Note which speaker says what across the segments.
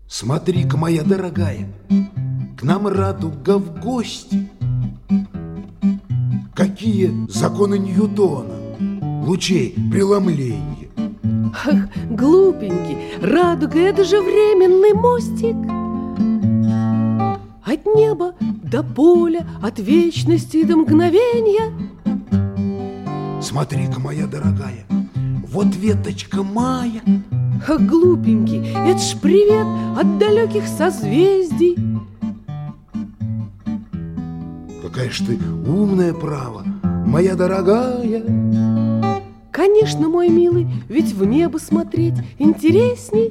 Speaker 1: Смотри-ка, моя дорогая, к нам радуга в гости. Какие законы Ньютона, лучей преломления?
Speaker 2: Ах, глупенький, радуга — это же временный мостик. От неба до поля, от вечности до мгновения.
Speaker 1: Смотри-ка, моя дорогая, вот веточка мая.
Speaker 2: Ах, глупенький, это ж привет от далеких созвездий.
Speaker 1: Какая ж ты умная, право, моя дорогая.
Speaker 2: Конечно, мой милый, ведь в небо смотреть интересней.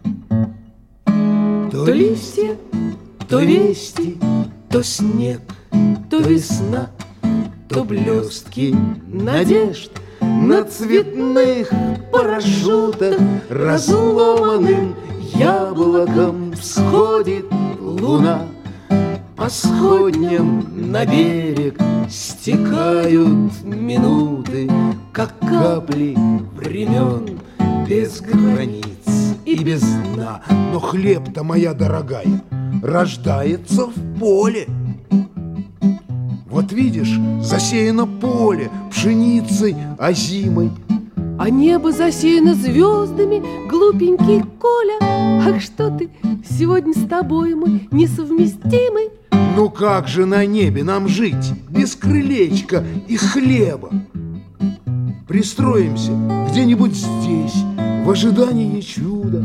Speaker 1: То листья, то вести, то снег, то весна, то блестки надежд на цветных парашютах. Разломанным яблоком всходит луна. По сходням на берег стекают минуты, как капли времен без границ и без дна. Но хлеб-то, моя дорогая, рождается в поле. Вот видишь, засеяно поле пшеницей озимой,
Speaker 2: а небо засеяно звездами, глупенький Коля. Ах, что ты, сегодня с тобой мы несовместимы.
Speaker 1: Ну как же на небе нам жить без крылечка и хлеба? Пристроимся где-нибудь здесь в ожидании чуда.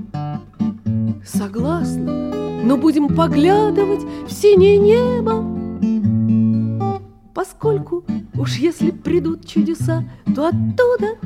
Speaker 2: Согласна, но будем поглядывать в синее небо. Поскольку уж если придут чудеса, то оттуда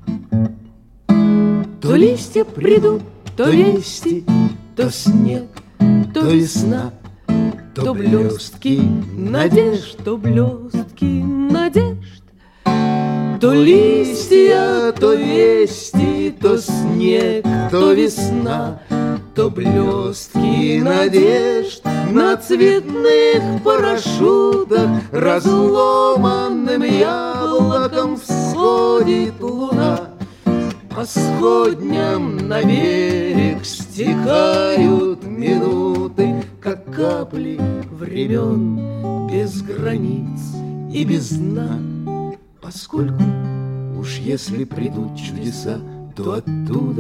Speaker 1: то листья придут, то вести, то снег, то весна, то блестки надежд,
Speaker 2: то блестки надежд.
Speaker 1: то листья, то вести, то снег, то весна, то блестки надежд. На цветных парашютах разломанным яблоком всходит луна. По сходням на берег стекают минуты, как капли времен без границ и без дна. Поскольку уж если придут чудеса, то оттуда.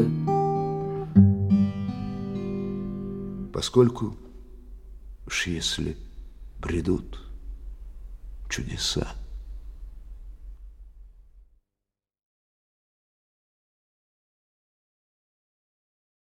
Speaker 1: Поскольку уж если придут чудеса,